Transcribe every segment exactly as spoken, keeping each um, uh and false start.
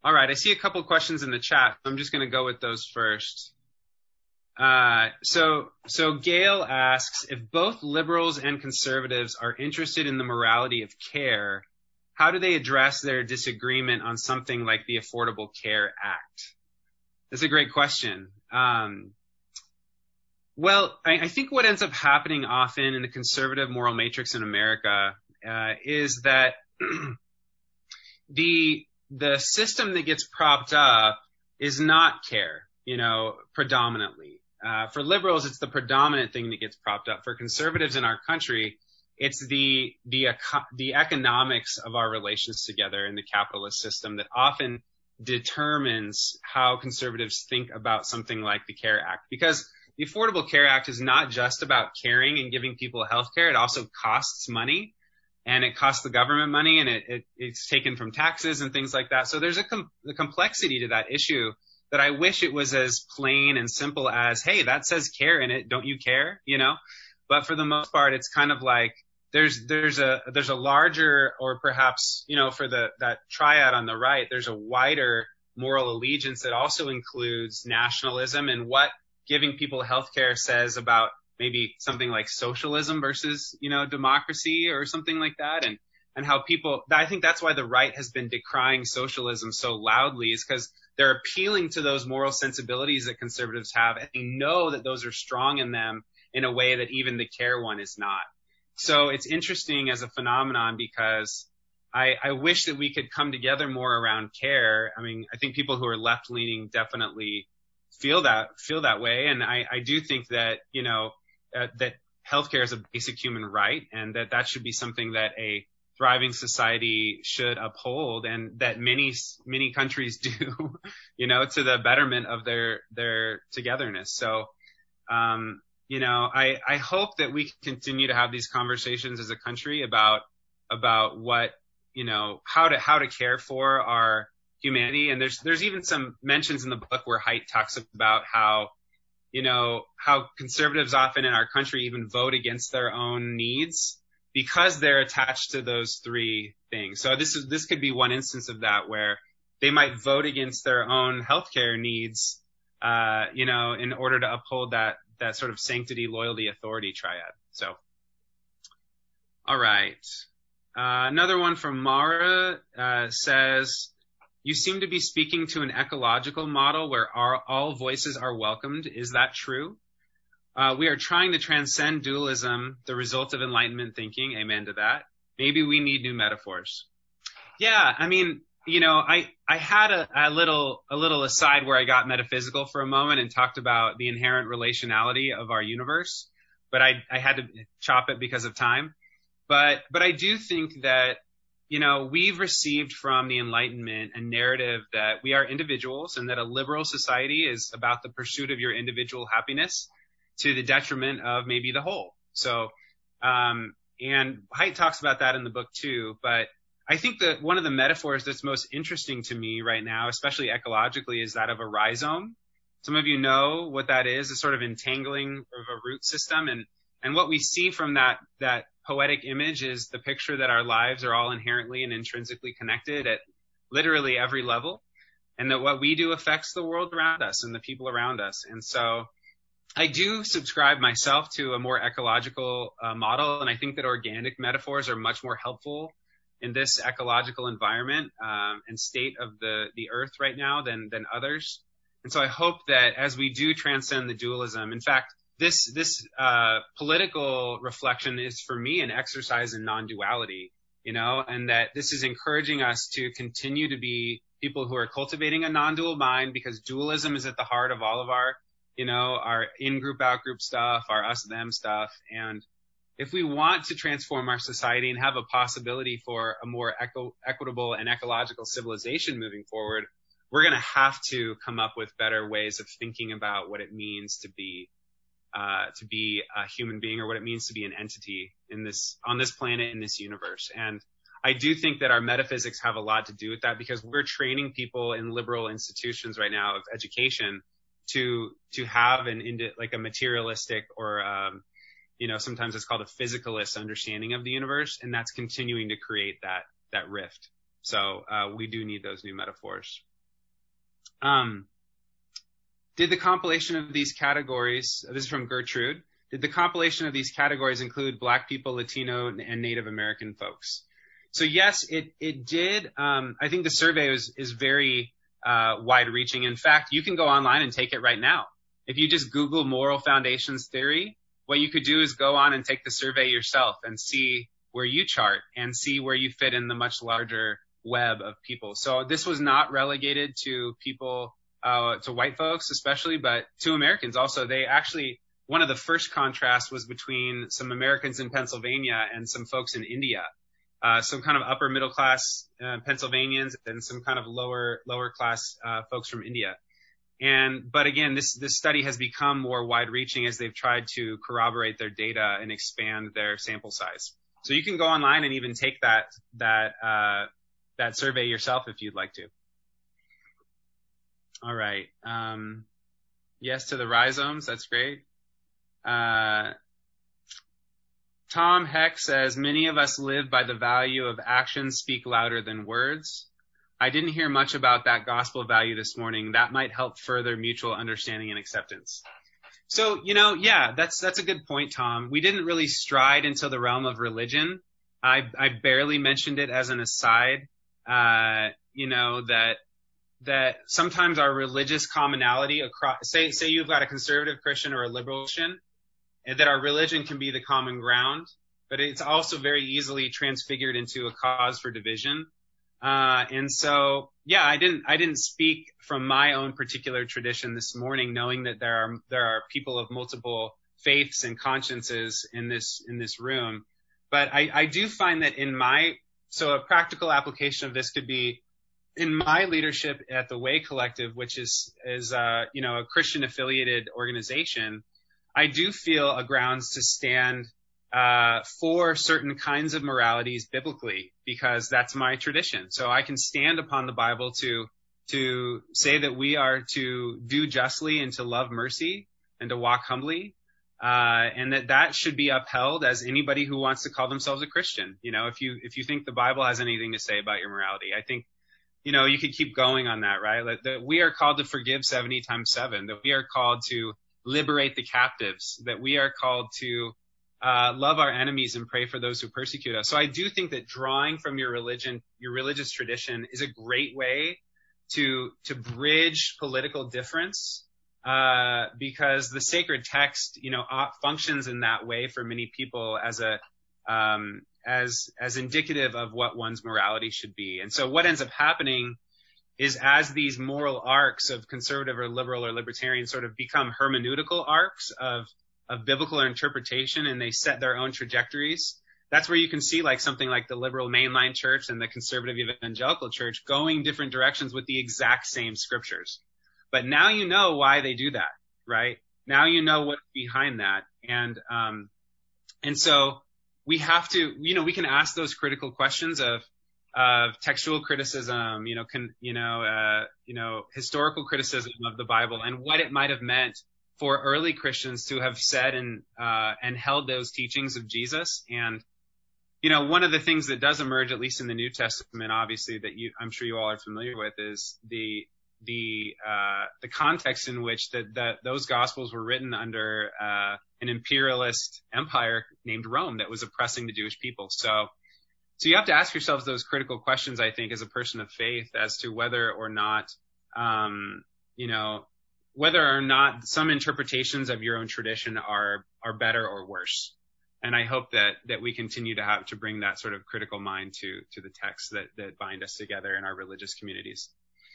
All right, I see a couple of questions in the chat. I'm just going to go with those first. Uh, so, so Gail asks, if both liberals and conservatives are interested in the morality of care, how do they address their disagreement on something like the Affordable Care Act? That's a great question. Um, well, I, I think what ends up happening often in the conservative moral matrix in America uh, is that the the system that gets propped up is not care, you know, predominantly. Uh, for liberals, it's the predominant thing that gets propped up. For conservatives in our country, it's the the the economics of our relations together in the capitalist system that often determines how conservatives think about something like the CARE Act. Because the Affordable Care Act is not just about caring and giving people health care. It also costs money, and it costs the government money, and it, it it's taken from taxes and things like that. So there's a, com- a complexity to that issue that I wish it was as plain and simple as, hey, that says care in it, don't you care? You know? But for the most part, it's kind of like there's there's a there's a larger, or perhaps, you know, for the that triad on the right, there's a wider moral allegiance that also includes nationalism and what giving people health care says about maybe something like socialism versus, you know, democracy or something like that. And, and how people, I think that's why the right has been decrying socialism so loudly, is because they're appealing to those moral sensibilities that conservatives have, and they know that those are strong in them in a way that even the care one is not. So it's interesting as a phenomenon because I, I wish that we could come together more around care. I mean, I think people who are left leaning definitely feel that, feel that way. And I, I do think that, you know, uh, that healthcare is a basic human right, and that that should be something that a thriving society should uphold, and that many, many countries do, you know, to the betterment of their, their togetherness. So, um, you know, I, I hope that we continue to have these conversations as a country about, about what, you know, how to, how to care for our humanity. And there's, there's even some mentions in the book where Haidt talks about how, you know, how conservatives often in our country even vote against their own needs because they're attached to those three things. So this is, this could be one instance of that, where they might vote against their own healthcare needs, uh, you know, in order to uphold that, that sort of sanctity, loyalty, authority triad. So, all right. Uh, another one from Mara, uh, says, you seem to be speaking to an ecological model where our, all voices are welcomed. Is that true? Uh, we are trying to transcend dualism, the result of Enlightenment thinking. Amen to that. Maybe we need new metaphors. Yeah, I mean, you know, I, I had a, a little, a little aside where I got metaphysical for a moment and talked about the inherent relationality of our universe, but I, I had to chop it because of time. But, but I do think that, you know, we've received from the Enlightenment a narrative that we are individuals, and that a liberal society is about the pursuit of your individual happiness to the detriment of maybe the whole. So, um, and Haidt talks about that in the book too. But I think that one of the metaphors that's most interesting to me right now, especially ecologically, is that of a rhizome. Some of you know what that is, a sort of entangling of a root system. And, and what we see from that, that poetic image is the picture that our lives are all inherently and intrinsically connected at literally every level, and that what we do affects the world around us and the people around us. And so I do subscribe myself to a more ecological uh, model, and I think that organic metaphors are much more helpful in this ecological environment um, and state of the, the earth right now than, than others. And so I hope that as we do transcend the dualism, in fact, This this uh, political reflection is for me an exercise in non-duality, you know, and that this is encouraging us to continue to be people who are cultivating a non-dual mind, because dualism is at the heart of all of our, you know, our in-group, out-group stuff, our us-them stuff. And if we want to transform our society and have a possibility for a more eco- equitable and ecological civilization moving forward, we're going to have to come up with better ways of thinking about what it means to be Uh, to be a human being, or what it means to be an entity in this, on this planet, in this universe. And I do think that our metaphysics have a lot to do with that, because we're training people in liberal institutions right now of education to, to have an, like a materialistic, or, um, you know, sometimes it's called a physicalist understanding of the universe. And that's continuing to create that, that rift. So, uh, we do need those new metaphors. Um, did the compilation of these categories, this is from Gertrude, did the compilation of these categories include Black people, Latino, and Native American folks? So yes, it, it did. Um, I think the survey is, is very uh, wide-reaching. In fact, you can go online and take it right now. If you just Google moral foundations theory, what you could do is go on and take the survey yourself and see where you chart and see where you fit in the much larger web of people. So this was not relegated to people, uh, to white folks especially, but to Americans also. They actually, one of the first contrasts was between some Americans in Pennsylvania and some folks in India. Uh, some kind of upper middle class uh, Pennsylvanians and some kind of lower lower class uh, folks from India. And but again, this this study has become more wide reaching as they've tried to corroborate their data and expand their sample size. So you can go online and even take that that uh, that survey yourself if you'd like to. All right. Um, yes to the rhizomes. That's great. Uh, Tom Heck says, many of us live by the value of actions speak louder than words. I didn't hear much about that gospel value this morning. That might help further mutual understanding and acceptance. So, you know, yeah, that's that's a good point, Tom. We didn't really stride into the realm of religion. I, I barely mentioned it as an aside, uh, you know, that that sometimes our religious commonality across, say, say you've got a conservative Christian or a liberal Christian, and that our religion can be the common ground, but it's also very easily transfigured into a cause for division. Uh, and so, yeah, I didn't, I didn't speak from my own particular tradition this morning, knowing that there are, there are people of multiple faiths and consciences in this, in this room. But I, I do find that in my, so a practical application of this could be in my leadership at the Way Collective, which is, is, uh, you know, a Christian affiliated organization. I do feel a grounds to stand uh, for certain kinds of moralities biblically, because that's my tradition. So I can stand upon the Bible to to say that we are to do justly and to love mercy and to walk humbly, uh, and that that should be upheld as anybody who wants to call themselves a Christian. You know, if you if you think the Bible has anything to say about your morality, I think, you know, you could keep going on that, right? That, that we are called to forgive seventy times seven, that we are called to liberate the captives, that we are called to uh, love our enemies and pray for those who persecute us. So I do think that drawing from your religion, your religious tradition, is a great way to to bridge political difference, uh, because the sacred text, you know, uh, functions in that way for many people as a um, as as indicative of what one's morality should be. And so what ends up happening is, as these moral arcs of conservative or liberal or libertarian sort of become hermeneutical arcs of of biblical interpretation, and they set their own trajectories, that's where you can see like something like the liberal mainline church and the conservative evangelical church going different directions with the exact same scriptures. But now you know why they do that, right? Now you know what's behind that. And um and so we have to, you know, we can ask those critical questions of of textual criticism, you know, can, you know, uh, you know, historical criticism of the Bible and what it might have meant for early Christians to have said and, uh, and held those teachings of Jesus. And, you know, one of the things that does emerge, at least in the New Testament, obviously, that you, I'm sure you all are familiar with, is the, the, uh, the context in which that, that those gospels were written under, uh, an imperialist empire named Rome that was oppressing the Jewish people. So, So you have to ask yourselves those critical questions, I think, as a person of faith, as to whether or not, um, you know, whether or not some interpretations of your own tradition are are better or worse. And I hope that that we continue to have to bring that sort of critical mind to to the texts that that bind us together in our religious communities.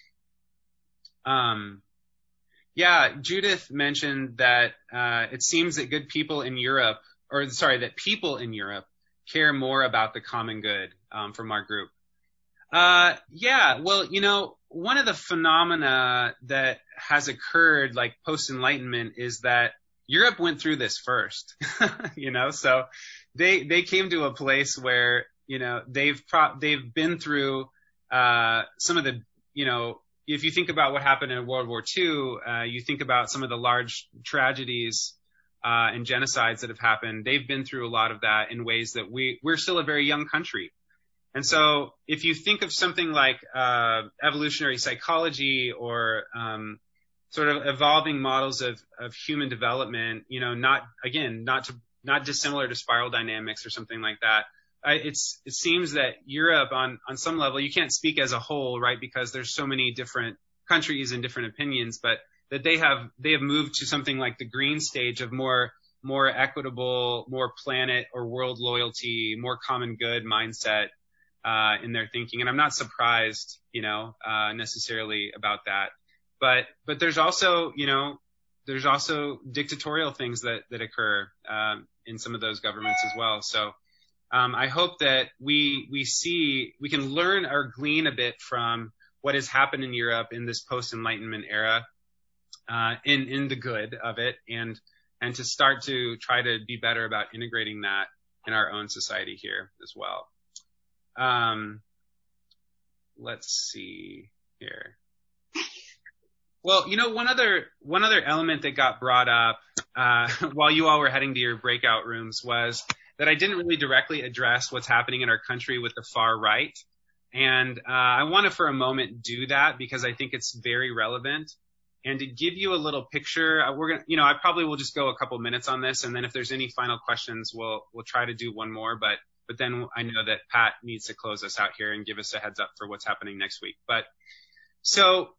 Um, yeah, Judith mentioned that uh, it seems that good people in Europe, or sorry, that people in Europe care more about the common good, um, from our group. Uh, yeah, well, you know, one of the phenomena that has occurred, like post-Enlightenment, is that Europe went through this first, you know, so they, they came to a place where, you know, they've pro- they've been through, uh, some of the, you know, if you think about what happened in World War Two, uh, you think about some of the large tragedies Uh, and genocides that have happened. They've been through a lot of that in ways that we, we're still a very young country. And so if you think of something like uh, evolutionary psychology or um, sort of evolving models of, of human development, you know, not, again, not to, not dissimilar to spiral dynamics or something like that, I, it's, it seems that Europe on, on some level, you can't speak as a whole, right? Because there's so many different countries and different opinions, but that they have, they have moved to something like the green stage of more, more equitable, more planet or world loyalty, more common good mindset, uh, in their thinking. And I'm not surprised, you know, uh, necessarily about that. But, but there's also, you know, there's also dictatorial things that, that occur, um, in some of those governments as well. So, um, I hope that we, we see, we can learn or glean a bit from what has happened in Europe in this post-Enlightenment era, uh, in, in the good of it, and, and to start to try to be better about integrating that in our own society here as well. Um, let's see here. Well, you know, one other, one other element that got brought up, uh, while you all were heading to your breakout rooms was that I didn't really directly address what's happening in our country with the far right. And, uh, I want to for a moment do that because I think it's very relevant. And to give you a little picture, uh, we're going to, you know, I probably will just go a couple minutes on this. And then if there's any final questions, we'll, we'll try to do one more, but, but then I know that Pat needs to close us out here and give us a heads up for what's happening next week. But so,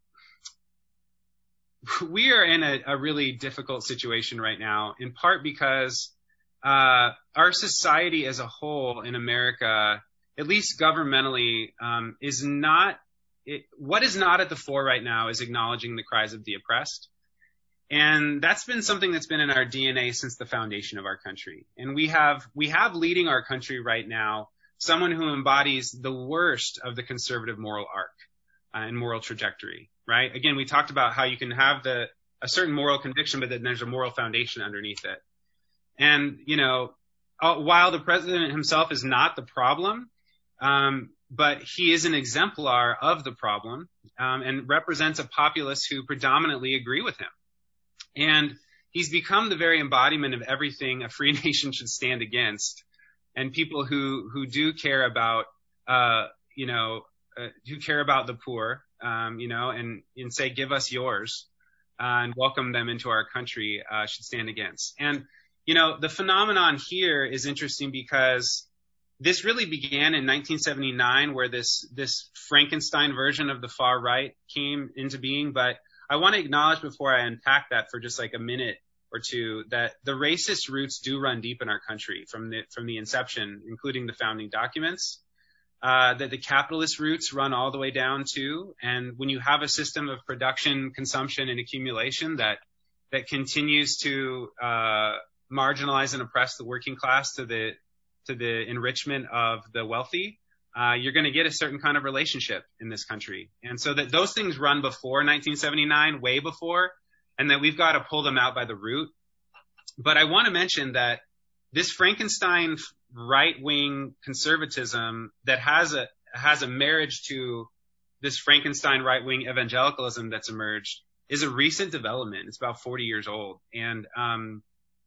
we are in a, a really difficult situation right now, in part because uh, our society as a whole in America, at least governmentally, um, is not it, what is not at the fore right now is acknowledging the cries of the oppressed. And that's been something that's been in our D N A since the foundation of our country. And we have we have leading our country right now someone who embodies the worst of the conservative moral arc uh, and moral trajectory. Right? Again, we talked about how you can have the a certain moral conviction, but then there's a moral foundation underneath it. And, you know, uh, while the president himself is not the problem, um, but he is an exemplar of the problem, um, and represents a populace who predominantly agree with him. And he's become the very embodiment of everything a free nation should stand against. And people who, who do care about, uh, you know, uh, who care about the poor, Um, you know, and, and say, give us yours, uh, and welcome them into our country, uh, should stand against. And, you know, the phenomenon here is interesting because this really began in nineteen seventy-nine, where this, this Frankenstein version of the far right came into being. But I want to acknowledge before I unpack that for just like a minute or two, that the racist roots do run deep in our country from the, from the inception, including the founding documents. Uh, that the capitalist roots run all the way down to, and when you have a system of production, consumption, and accumulation that that continues to uh, marginalize and oppress the working class to the to the enrichment of the wealthy, uh, you're going to get a certain kind of relationship in this country. And so that those things run before nineteen seventy-nine, way before, and that we've got to pull them out by the root. But I want to mention that this Frankenstein right-wing conservatism that has a has a marriage to this Frankenstein right-wing evangelicalism that's emerged is a recent development. It's about forty years old. And, um,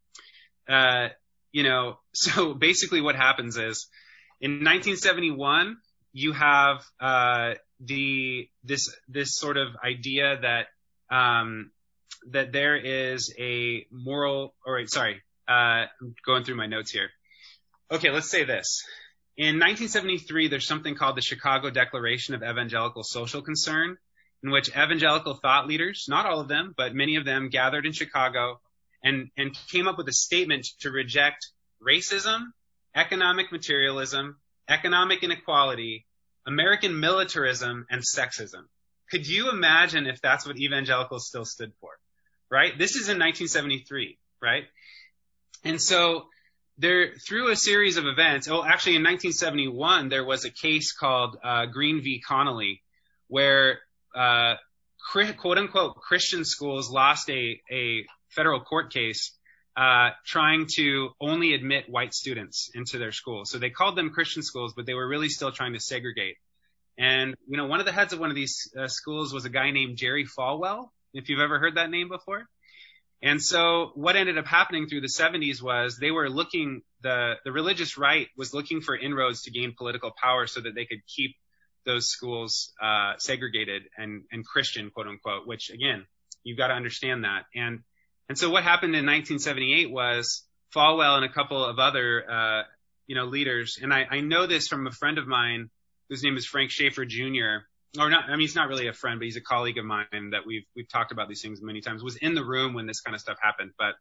uh, you know, so basically what happens is in nineteen seventy-one, you have, uh, the, this, this sort of idea that, um, that there is a moral, or sorry, uh, I'm going through my notes here. Okay, let's say this. In nineteen seventy-three, there's something called the Chicago Declaration of Evangelical Social Concern, in which evangelical thought leaders, not all of them, but many of them, gathered in Chicago and, and came up with a statement to reject racism, economic materialism, economic inequality, American militarism, and sexism. Could you imagine if that's what evangelicals still stood for, right? This is in nineteen seventy-three, right? And so there, through a series of events, oh, actually in nineteen seventy-one, there was a case called uh, Green v. Connolly, where uh, quote unquote Christian schools lost a, a federal court case uh, trying to only admit white students into their schools. So they called them Christian schools, but they were really still trying to segregate. And, you know, one of the heads of one of these uh, schools was a guy named Jerry Falwell, if you've ever heard that name before. And so what ended up happening through the seventies was they were looking, the, the religious right was looking for inroads to gain political power so that they could keep those schools uh, segregated and, and Christian, quote unquote, which again, you've got to understand that. And and so what happened in nineteen seventy-eight was Falwell and a couple of other uh, you know leaders, and I, I know this from a friend of mine whose name is Frank Schaefer Junior Or not, I mean, he's not really a friend, but he's a colleague of mine that we've we've talked about these things many times, was in the room when this kind of stuff happened. But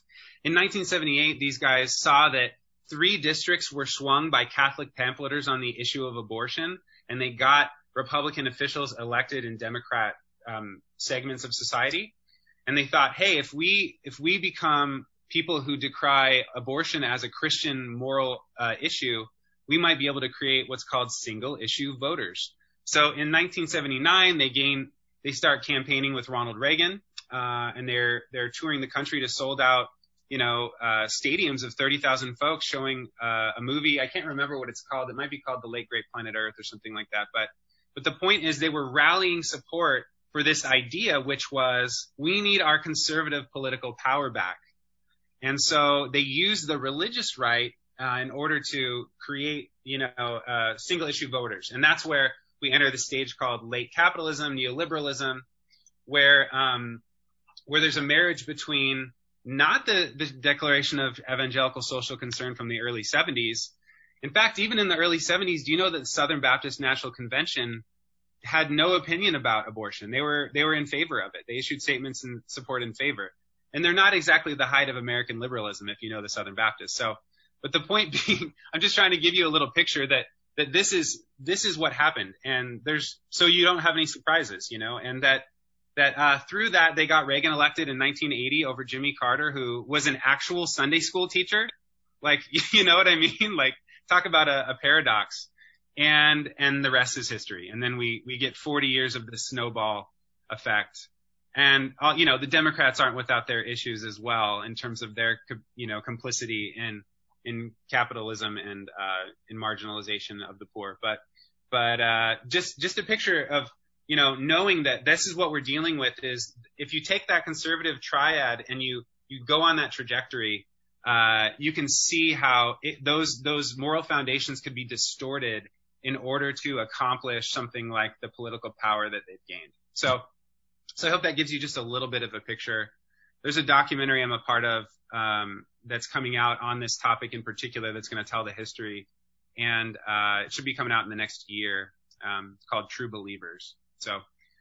in nineteen seventy-eight, these guys saw that three districts were swung by Catholic pamphleters on the issue of abortion, and they got Republican officials elected in Democrat um, segments of society. And they thought, hey, if we if we become people who decry abortion as a Christian moral uh, issue, we might be able to create what's called single issue voters. So in nineteen seventy-nine, they gain, they start campaigning with Ronald Reagan, uh, and they're, they're touring the country to sold out, you know, uh, stadiums of thirty thousand folks showing, uh, a movie. I can't remember what it's called. It might be called The Late Great Planet Earth or something like that. But, but the point is they were rallying support for this idea, which was we need our conservative political power back. And so they used the religious right, uh, in order to create, you know, uh, single issue voters. And that's where we enter the stage called late capitalism, neoliberalism, where um, where there's a marriage between not the, the declaration of evangelical social concern from the early seventies. In fact, even in the early seventies, do you know that the Southern Baptist National Convention had no opinion about abortion? They were they were in favor of it. They issued statements in support in favor. And they're not exactly the height of American liberalism, if you know the Southern Baptists. So, but the point being, I'm just trying to give you a little picture that that this is, this is what happened. And there's, so you don't have any surprises, you know, and that, that, uh, through that, they got Reagan elected in nineteen eighty over Jimmy Carter, who was an actual Sunday school teacher. Like, you know what I mean? Like, talk about a, a paradox. And, and the rest is history. And then we, we get forty years of the snowball effect. And, uh, you know, the Democrats aren't without their issues as well in terms of their, you know, complicity in, in capitalism and, uh, in marginalization of the poor. But, but, uh, just, just a picture of, you know, knowing that this is what we're dealing with is if you take that conservative triad and you, you go on that trajectory, uh, you can see how it, those, those moral foundations could be distorted in order to accomplish something like the political power that they've gained. So, so I hope that gives you just a little bit of a picture. There's a documentary I'm a part of, um, that's coming out on this topic in particular that's going to tell the history. And uh, it should be coming out in the next year. Um, it's called True Believers. So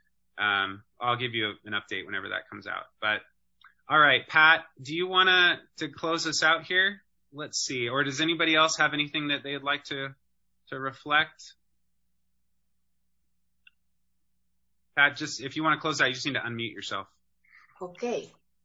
um, I'll give you an update whenever that comes out. But all right, Pat, do you want to to close us out here? Let's see. Or does anybody else have anything that they'd like to to reflect? Pat, just if you want to close out, you just need to unmute yourself. Okay.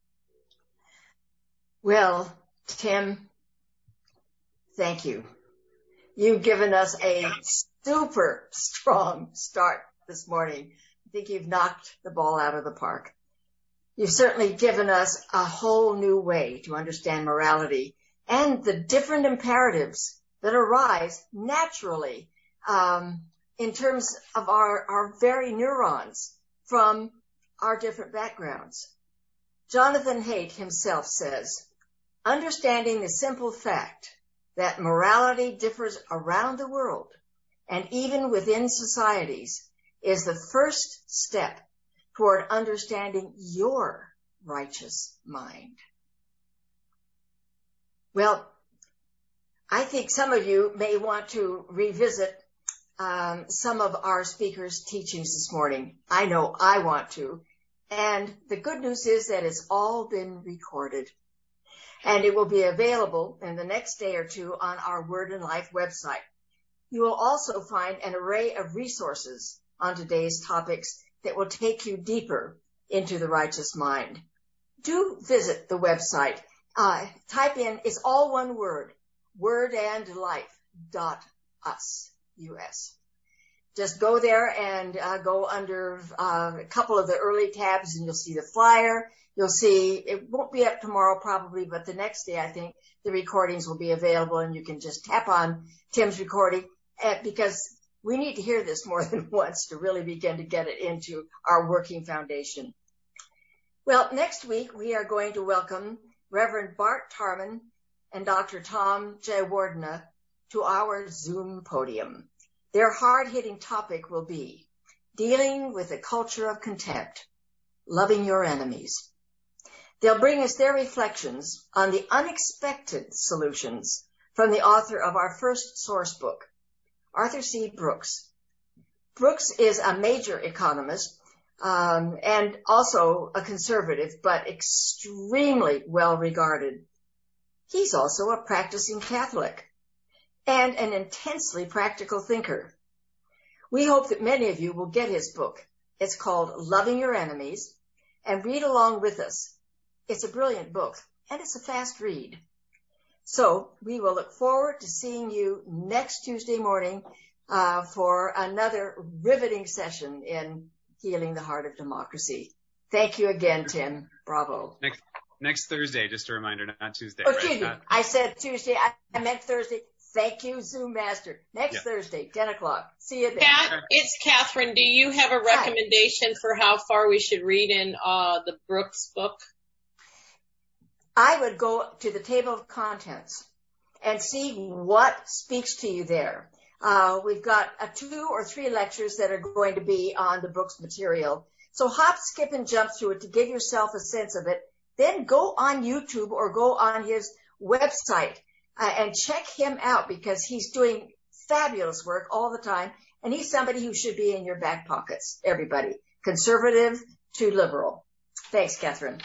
Well, Tim, thank you. You've given us a super strong start this morning. I think you've knocked the ball out of the park. You've certainly given us a whole new way to understand morality and the different imperatives that arise naturally um, in terms of our, our very neurons from our different backgrounds. Jonathan Haidt himself says, understanding the simple fact that morality differs around the world and even within societies is the first step toward understanding your righteous mind. Well, I think some of you may want to revisit um, some of our speakers' teachings this morning. I know I want to. And the good news is that it's all been recorded. And it will be available in the next day or two on our Word and Life website. You will also find an array of resources on today's topics that will take you deeper into the righteous mind. Do visit the website. Uh, type in, it's all one word, word and life dot us, U S. Just go there and uh, go under uh, a couple of the early tabs and you'll see the flyer. You'll see, it won't be up tomorrow probably, but the next day I think the recordings will be available and you can just tap on Tim's recording uh, because we need to hear this more than once to really begin to get it into our working foundation. Well, next week we are going to welcome Reverend Bart Tarman and Doctor Tom Jayawardena to our Zoom podium. Their hard-hitting topic will be dealing with a culture of contempt, loving your enemies. They'll bring us their reflections on the unexpected solutions from the author of our first source book, Arthur C. Brooks. Brooks is a major economist um, and also a conservative, but extremely well regarded. He's also a practicing Catholic and an intensely practical thinker. We hope that many of you will get his book. It's called Loving Your Enemies, and read along with us. It's a brilliant book, and it's a fast read. So we will look forward to seeing you next Tuesday morning uh, for another riveting session in Healing the Heart of Democracy. Thank you again, Tim. Bravo. Next next Thursday, just a reminder, not Tuesday. Oh, right? excuse me. Not- I said Tuesday. I, I meant Thursday. Thank you, Zoom Master. Next Yeah. Thursday, ten o'clock. See you then. Kat, it's Catherine. Do you have a recommendation for how far we should read in uh, the Brooks book? I would go to the table of contents and see what speaks to you there. Uh, we've got uh, two or three lectures that are going to be on the Brooks material. So hop, skip, and jump through it to give yourself a sense of it. Then go on YouTube or go on his website uh, and check him out, because he's doing fabulous work all the time. And he's somebody who should be in your back pockets, everybody, conservative to liberal. Thanks, Catherine.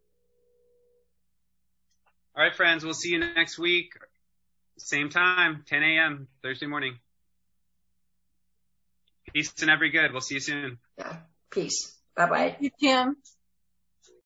All right, friends, we'll see you next week. Same time, ten a.m. Thursday morning. Peace and every good. We'll see you soon. Yeah. Peace. Bye-bye. You, Tim.